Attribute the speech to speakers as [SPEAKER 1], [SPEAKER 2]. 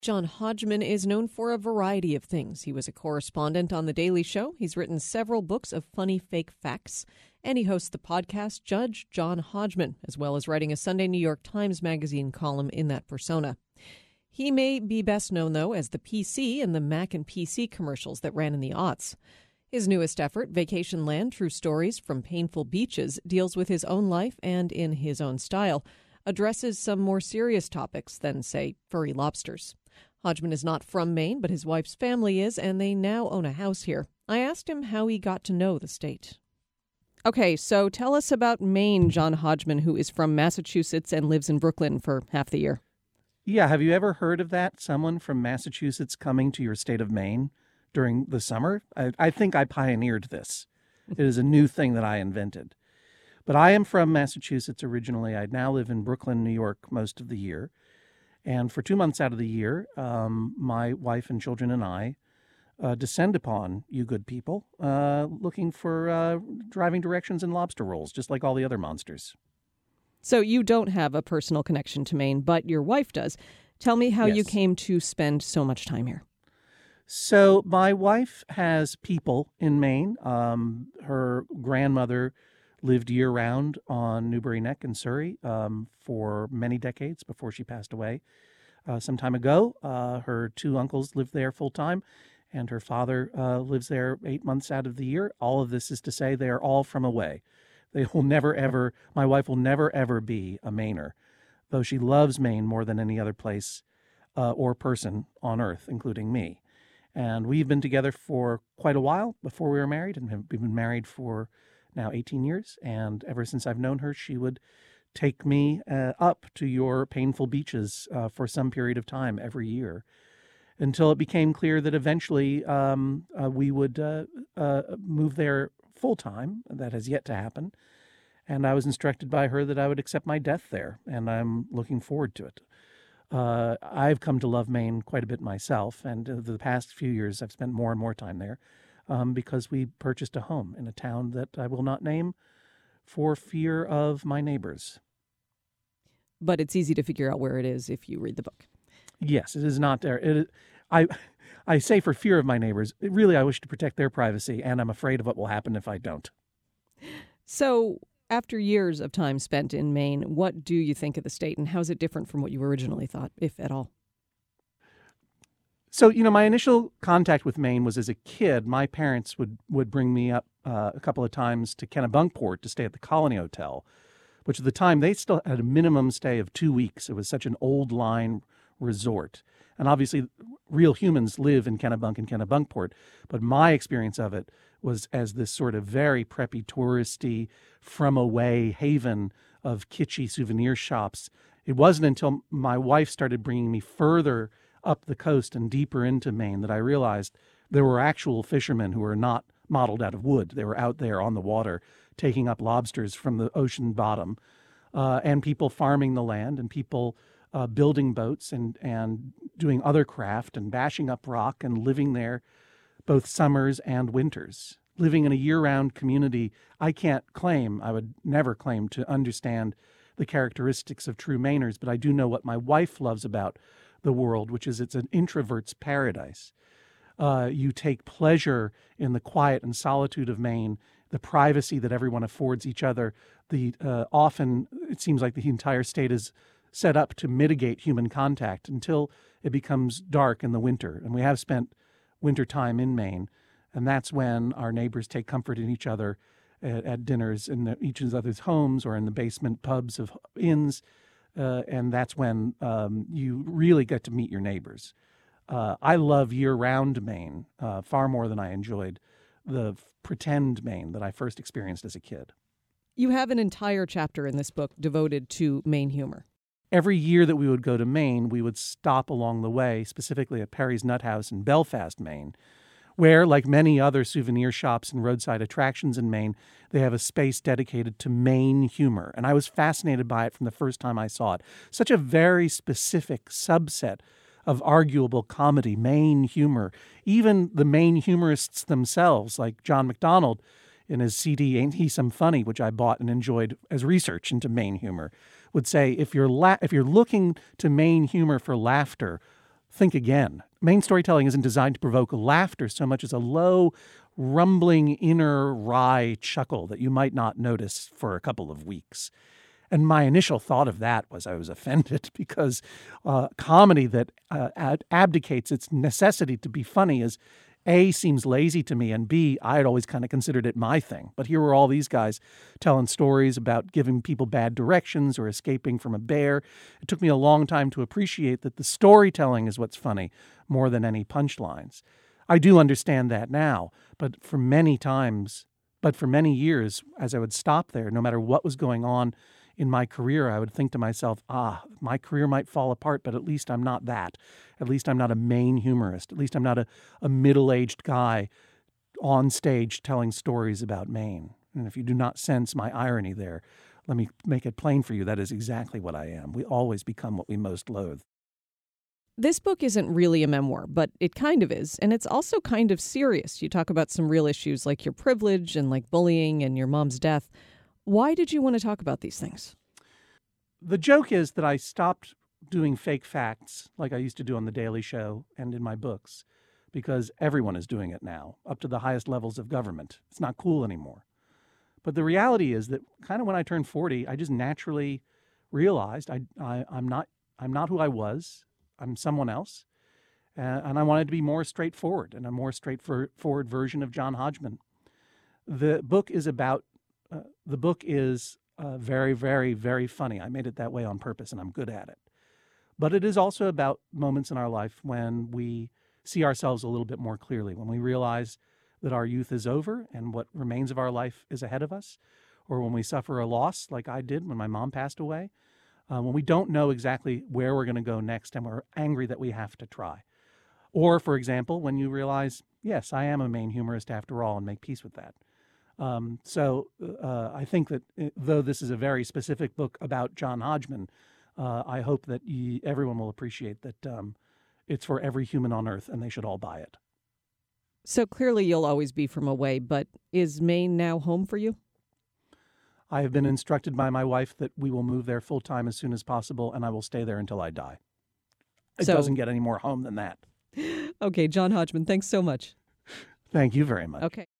[SPEAKER 1] John Hodgman is known for a variety of things. He was a correspondent on The Daily Show. He's written several books of funny fake facts, and he hosts the podcast Judge John Hodgman, as well as writing a Sunday New York Times Magazine column in that persona. He may be best known, though, as the PC in the Mac and PC commercials that ran in the aughts. His newest effort, Vacation Land: True Stories from Painful Beaches, deals with his own life and in his own style, addresses some more serious topics than, say, furry lobsters. Hodgman is not from Maine, but his wife's family is, and they now own a house here. I asked him how he got to know the state. Okay, so tell us about Maine, John Hodgman, who is from Massachusetts and lives in Brooklyn for half the year.
[SPEAKER 2] Yeah, have you ever heard of that? Someone from Massachusetts coming to your state of Maine during the summer? I think I pioneered this. It is a new thing that I invented. But I am from Massachusetts originally. I now live in Brooklyn, New York most of the year. And for 2 months out of the year, my wife and children and I descend upon you good people looking for driving directions and lobster rolls, just like all the other monsters.
[SPEAKER 1] So you don't have a personal connection to Maine, but your wife does. Tell me how you came to spend so much time here.
[SPEAKER 2] So my wife has people in Maine. Her grandmother lived year-round on Newbury Neck in Surrey for many decades before she passed away. Some time ago, her two uncles lived there full-time, and her father lives there 8 months out of the year. All of this is to say they are all from away. They will never, ever, my wife will never, ever be a Mainer, though she loves Maine more than any other place or person on earth, including me. And we've been together for quite a while before we were married, and we've been married for now 18 years, and ever since I've known her, she would take me up to your painful beaches for some period of time every year, until it became clear that eventually we would move there full-time. That has yet to happen, and I was instructed by her that I would accept my death there, and I'm looking forward to it. I've come to love Maine quite a bit myself, and the past few years I've spent more and more time there. Because we purchased a home in a town that I will not name for fear of my neighbors.
[SPEAKER 1] But it's easy to figure out where it is if you read the book.
[SPEAKER 2] Yes, it is not there. I say for fear of my neighbors. Really, I wish to protect their privacy, and I'm afraid of what will happen if I don't.
[SPEAKER 1] So, after years of time spent in Maine, what do you think of the state, and how is it different from what you originally thought, if at all?
[SPEAKER 2] So, my initial contact with Maine was as a kid. My parents would bring me up a couple of times to Kennebunkport to stay at the Colony Hotel, which at the time they still had a minimum stay of 2 weeks. It was such an old line resort. And obviously, real humans live in Kennebunk and Kennebunkport. But my experience of it was as this sort of very preppy, touristy, from away haven of kitschy souvenir shops. It wasn't until my wife started bringing me further up the coast and deeper into Maine that I realized there were actual fishermen who were not modeled out of wood. They were out there on the water taking up lobsters from the ocean bottom, and people farming the land, and people building boats and doing other craft and bashing up rock and living there both summers and winters. Living in a year-round community, I would never claim to understand the characteristics of true Mainers, but I do know what my wife loves about the world, which is it's an introvert's paradise. You take pleasure in the quiet and solitude of Maine, the privacy that everyone affords each other. Often it seems like the entire state is set up to mitigate human contact until it becomes dark in the winter. And we have spent winter time in Maine, and that's when our neighbors take comfort in each other at dinners in each other's homes or in the basement pubs of inns. And that's when you really get to meet your neighbors. I love year-round Maine far more than I enjoyed the pretend Maine that I first experienced as a kid.
[SPEAKER 1] You have an entire chapter in this book devoted to Maine humor.
[SPEAKER 2] Every year that we would go to Maine, we would stop along the way, specifically at Perry's Nut House in Belfast, Maine, where, like many other souvenir shops and roadside attractions in Maine, they have a space dedicated to Maine humor. And I was fascinated by it from the first time I saw it. Such a very specific subset of arguable comedy, Maine humor. Even the Maine humorists themselves, like John MacDonald in his CD, Ain't He Some Funny, which I bought and enjoyed as research into Maine humor, would say, if you're looking to Maine humor for laughter, think again. Maine storytelling isn't designed to provoke laughter so much as a low, rumbling inner wry chuckle that you might not notice for a couple of weeks. And my initial thought of that was I was offended because comedy that abdicates its necessity to be funny is A, seems lazy to me, and B, I had always kind of considered it my thing. But here were all these guys telling stories about giving people bad directions or escaping from a bear. It took me a long time to appreciate that the storytelling is what's funny more than any punchlines. I do understand that now, but for many years, as I would stop there, no matter what was going on in my career, I would think to myself, my career might fall apart, but at least I'm not that. At least I'm not a Maine humorist. At least I'm not a middle-aged guy on stage telling stories about Maine. And if you do not sense my irony there, let me make it plain for you. That is exactly what I am. We always become what we most loathe.
[SPEAKER 1] This book isn't really a memoir, but it kind of is. And it's also kind of serious. You talk about some real issues like your privilege and like bullying and your mom's death. Why did you want to talk about these things?
[SPEAKER 2] The joke is that I stopped doing fake facts like I used to do on The Daily Show and in my books because everyone is doing it now, up to the highest levels of government. It's not cool anymore. But the reality is that kind of when I turned 40, I just naturally realized I'm not who I was. I'm someone else. And I wanted to be more straightforward and a more straightforward version of John Hodgman. The book is very, very, very funny. I made it that way on purpose, and I'm good at it. But it is also about moments in our life when we see ourselves a little bit more clearly, when we realize that our youth is over and what remains of our life is ahead of us, or when we suffer a loss like I did when my mom passed away, when we don't know exactly where we're going to go next and we're angry that we have to try. Or, for example, when you realize, yes, I am a Maine humorist after all, and make peace with that. I think that though this is a very specific book about John Hodgman, I hope that everyone will appreciate that it's for every human on earth and they should all buy it.
[SPEAKER 1] So clearly you'll always be from away, but is Maine now home for you?
[SPEAKER 2] I have been instructed by my wife that we will move there full time as soon as possible, and I will stay there until I die. It doesn't get any more home than that.
[SPEAKER 1] Okay, John Hodgman, thanks so much.
[SPEAKER 2] Thank you very much.
[SPEAKER 1] Okay.